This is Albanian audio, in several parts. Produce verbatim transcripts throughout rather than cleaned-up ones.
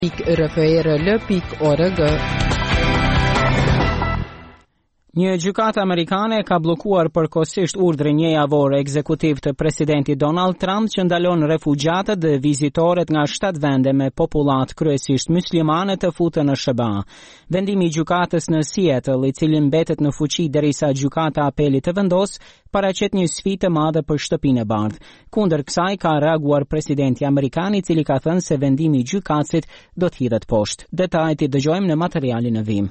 r f r l punct org. Një gjykatë amerikane ka bllokuar përkohësisht urdhrin një javor ekzekutiv të presidentit Donald Trump që ndalon refugjatët dhe vizitorët nga shtatë vende me popullat kryesisht muslimane të futen në Sh B A. Vendimi i gjykatës në Seattle, i cili mbetet në fuqi derisa gjykata apelit të vendosë, paraqet një sfidë të madhe për Shtëpinë e Bardhë. Kundër kësaj ka reaguar presidenti amerikan, i cili ka thënë se vendimi i gjykatësit do të hidhet poshtë. Detajet i dëgjojmë në materialin e vim.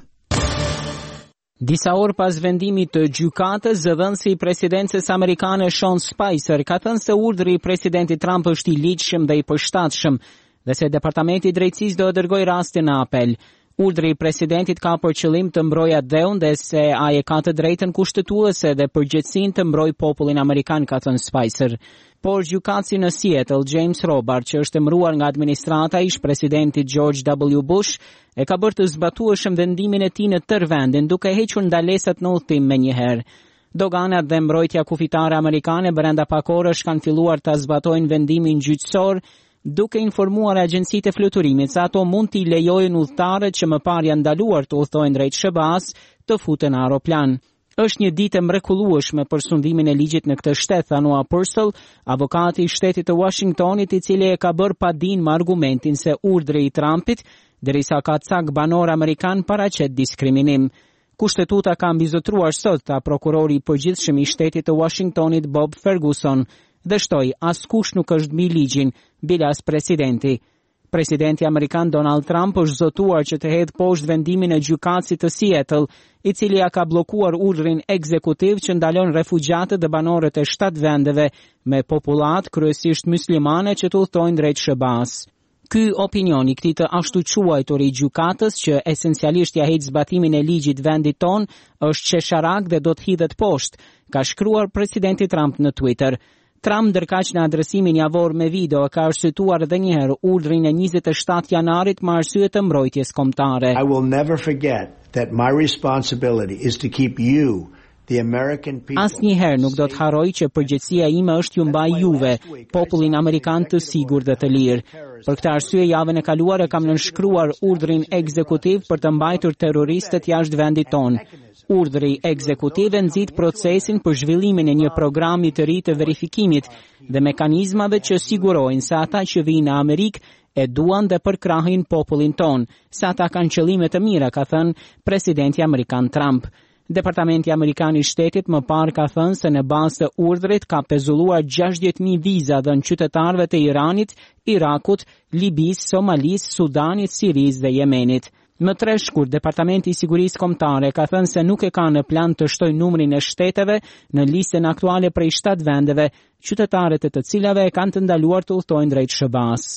Disa orë pas vendimit të gjykatës, zëdhënësi i presidencës amerikane Sean Spicer ka thënë se urdhri i presidentit Trump është i ligjshëm dhe i përshtatshëm dhe se Departamenti i Drejtësisë do të dërgojë rastin në apel. Urdhri i presidentit ka për qëllim të mbrojë dheun dhe se ai ka të drejtën kushtetuese dhe përgjegjësinë të mbrojë popullin amerikan, ka thënë Spicer. Por gjykatësi në Seattle, James Robart, që është emëruar nga administrata ish presidentit George W. Bush, e ka bërë të zbatueshëm vendimin e tij në tërë vendin, duke hequr ndalesat në udhtim menjëherë. Doganat dhe mbrojtja kufitare amerikane brenda pak orësh kanë filluar ta zbatojnë vendimin gjyqësor, duke informuar agjencitë e fluturimit se ato mund t'i lejojnë udhëtarët që më parë janë ndaluar të udhtojnë drejt Sh B A-s të futen në aeroplan. Është një ditë e mrekullueshme për sundimin e ligjit në këtë shtet, tha Noah Purcell, avokati i shtetit të Washingtonit, i cili e ka bërë pa dinë me argumentin se urdhri i Trumpit, derisa ka cak banor amerikan, paraqet diskriminim. Kushtetuta ka mbizotruar sot ta prokurori i përgjithshëm i shtetit të Washingtonit Bob Ferguson, dhe shtoi askush nuk është mbi ligjin, bilas presidenti. Presidenti amerikan Donald Trump është zotuar që të hedhë poshtë vendimin e gjykatësit të Seattle, i cili ja ka bllokuar urdhrin ekzekutiv që ndalon refugjatët dhe banorët e shtatë vendeve me popullat kryesisht muslimane që të udhtojnë drejt Sh B A-s. Ky opinion i këtij të ashtu quajtur i gjykatës, që esencialisht ja heq zbatimin e ligjit vendit ton, është qesharak dhe do të hidhet poshtë, ka shkruar presidenti Trump në Twitter. Trump ndërkaq në adresimin javor me video ka arsyetuar edhe një herë urdhrin e njëzet e shtatë janarit me arsye të mbrojtjes kombëtare. I will never forget that my responsibility is to keep you, the American people. Asnjëherë nuk do të harroj që përgjegjësia ime është ju mbaj juve, popullin amerikan të sigurt dhe të lirë. Për këtë arsye javën e kaluar e kam nënshkruar urdhrin ekzekutiv për të mbajtur terroristët jashtë vendit tonë. Urdhri ekzekutiv nxit procesin për zhvillimin e një programi të ri të verifikimit dhe mekanizmave që sigurojnë se ata që vinë në Amerikë e duan dhe përkrahin popullin ton, se ata kanë qëllime të mira, ka thënë presidenti amerikan Trump. Departamenti amerikan i shtetit më parë ka thënë se në bazë të urdhrit ka pezulluar gjashtëdhjetë mijë viza dhënë qytetarëve të Iranit, Irakut, Libis, Somalis, Sudanit, Siris dhe Jemenit. Më tre shkurt, Departamenti i Sigurisë Kombëtare ka thënë se nuk e ka në plan të shtojë numrin e shteteve në listën aktuale prej shtatë vendeve, qytetarët e të cilave e kanë të ndaluar të udhtojnë drejt Sh B A-s.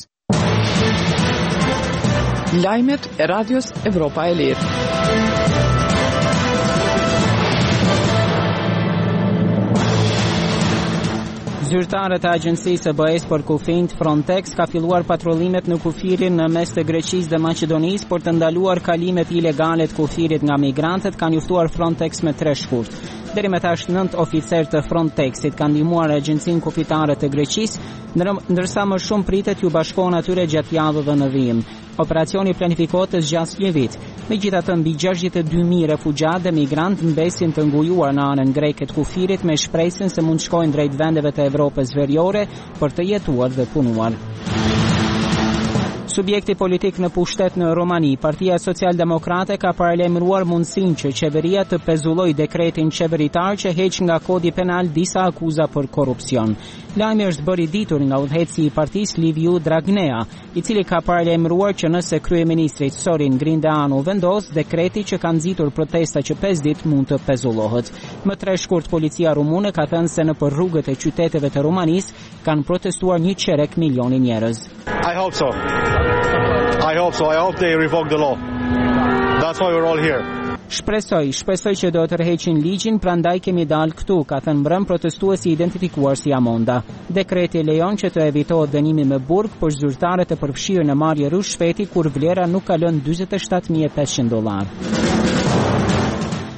Lajmet e Radios Evropa e Lirë. Zyrtarët e agjencisë së B E S për kufirin Frontex ka filluar patrollimet në kufirin në mes të Greqisë dhe Maqedonisë për të ndaluar kalimet ilegale të kufirit nga migrantët, ka njoftuar Frontex me tre shkurt. Deri më tash nëntë oficerë të Frontexit kanë ndihmuar agjencinë kufitare të Greqisë, ndërsa më shumë pritet ju bashkohen atyre gjatë javëve në vijim. Operacioni planifikohet të zgjasë një vit. Megjithatë, mbi gjashtëdhjetë e dy mijë refugjatë dhe migrantë mbesin të ngujuar në anën greke të kufirit me shpresën se mund shkojnë drejt vendeve të Evropës Veriore për të jetuar dhe punuar. Subjekti politik në pushtet në Romani, Partia Socialdemokrate ka paralajmëruar mundësinë që qeveria të pezullojë dekretin qeveritar që heq nga kodi penal disa akuza për korrupsion. Lajmi është bërë i ditur nga udhëheqësi i partisë Liviu Dragnea, i cili ka paralajmëruar që nëse kryeministri Zorin Grindeanu vendos, dekreti që ka nxitur protesta që pesë ditë mund të pezullohet. Më tre shkurt, policia rumune ka thënë se nëpër rrugët e qyteteve të Romanisë kanë protestuar një qerek milioni njerëz. I hope so. I hope so. I hope they revoke the law. That's why we're all here. Shpresoj, shpresoj që do të rreheqin ligjin, prandaj kemi dalë këtu, ka thënë mbrëm protestuesi identifikuar si Amonda. Dekreti lejon që të evitohet dënimi me burg për zyrtarët e përfshirë në marrje rrush shpeti kur vlera nuk kalon dyzet e shtatë mijë e pesëqind dollar.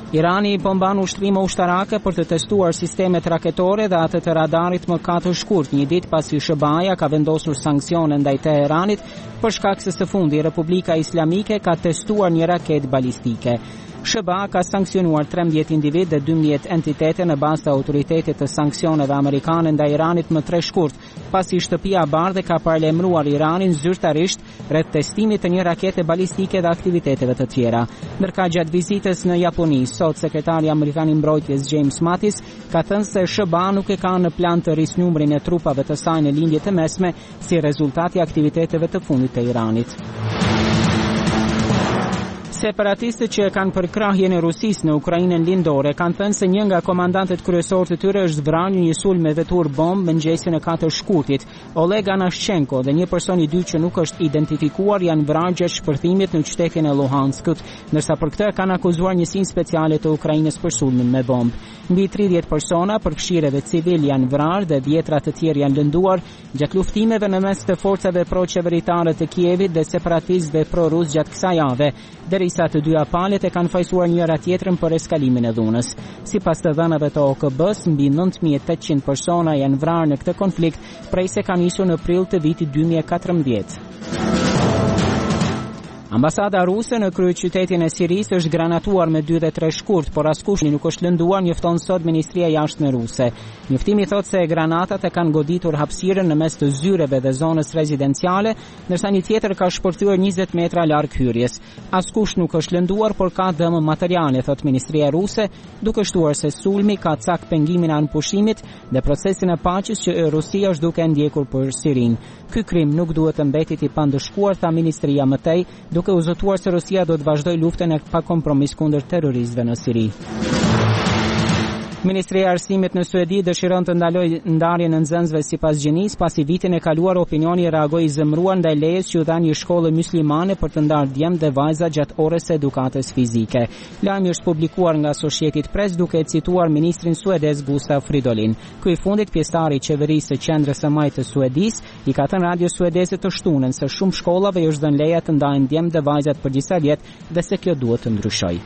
Irani po mban ushtrime ushtarake për të testuar sistemet raketore dhe atë të radarit më katër shkurt, një ditë pasi S B A-ja ka vendosur sanksione ndaj Teheranit për shkak se së fundi Republika Islamike ka testuar një raket balistike. S B A ka sankcionuar trembëdhjetë individ dhe dymbëdhjetë entitete në bazë të autoritetit të sanksioneve amerikane ndaj Iranit më tre shkurt, pasi Shtëpia e Bardhë ka paralajmëruar Iranin zyrtarisht rreth testimit të një rakete balistike dhe aktiviteteve të tjera. Ndërka gjatë vizitës në Japoni, sot sekretari amerikan i mbrojtjes James Mattis ka thënë se S B A nuk e ka në plan të rrisë numrin e trupave të saj në lindje të mesme si rezultat i aktiviteteve të fundit të Iranit. Separatistët që kanë përkrahjen e Rusisë në Ukrainën lindore kanë thënë se një nga komandantët kryesorë të tyre është vrarë në një sulm me vetur bombë mëngjesin e katër shkurtit. Oleg Anashchenko dhe një person i dytë që nuk është identifikuar janë vrarë gjatë shpërthimit në qytetin e Luhanskut, ndërsa për këtë kanë akuzuar njësinë speciale të Ukrainës për sulmin me bombë. Mbi tridhjetë persona përfshirëve civil janë vrarë dhe dhjetra të tjerë janë lënduar gjatë luftimeve në mes të forcave pro-qeveritare të Kievit dhe separatistë dhe pro-rus gjatë kësaj jave, derisa të dyja palët e kanë fajsuar njëra tjetrën për eskalimin e dhunës. Sipas të dhënave të O K B-s, mbi nëntë mijë e tetëqind persona janë vrarë në këtë konflikt prej se ka nisur në prill të vitit dy mijë e katërmbëdhjetë. Ambasada ruse në kryeqytetin e Sirisë është granatuar me dy dhe tre shkurt, por askush nuk është lënduar, njofton sot Ministria e Jashtme ruse. Njoftimi thotë se granatat e kanë goditur hapësirën në mes të zyreve dhe zonës rezidenciale, ndërsa një tjetër ka shpërthyer njëzet metra larg hyrjes. Askush nuk është lënduar, por ka dëm materiale, thotë Ministria ruse, duke shtuar se sulmi ka cak pengimin anë pushimit dhe procesin e paqes që Rusia është duke ndjekur për Sirinë. Ky krim nuk duhet të mbetit i pandëshkuar, tha Ministria më tej, duke u zotuar se Rusia do të vazhdojë luftën e pa kompromis kundër terroristëve në Siri. Ministria e Arsimit në Suedi dëshiron të ndalojë ndarjen e nxënësve sipas gjinisë, pasi vitin e kaluar opinioni reagoi i zemëruar ndaj lejes që u dha një shkolle myslimane për të ndarë djemt dhe vajza gjatë orës së edukatës fizike. Lajmi është publikuar nga Associated Press duke cituar ministrin suedez Gustaf Fridolin. Ky i fundit, pjesëtari i qeverisë së qendrës së majtë të Suedisë, i ka thënë radio suedeze të shtunën se shumë shkollave i është dhënë leja të ndajnë djemt dhe vajzat për disa vjet dhe se kjo duhet të ndryshojë.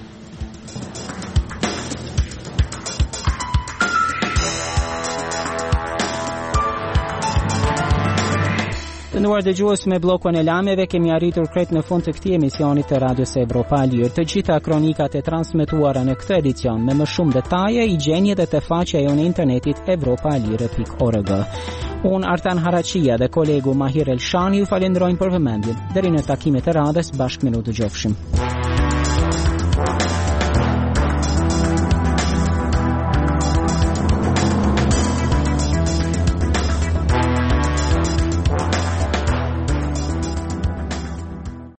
Të nderuar dëgjues, me bllokun e lajmeve kemi arritur krejt në fund të këtij emisioni të Radios Evropa e Lirë. Të gjitha kronikat e transmetuara në këtë edicion me më shumë detaje i gjeni edhe te faqja jonë e internetit evropa e lire pikë org. Unë Artan Haraqia dhe kolegu Mahir Elshani ju falenderojmë për vëmendjen. Deri në takimet e radhës bashkë me ju dëgjofshim.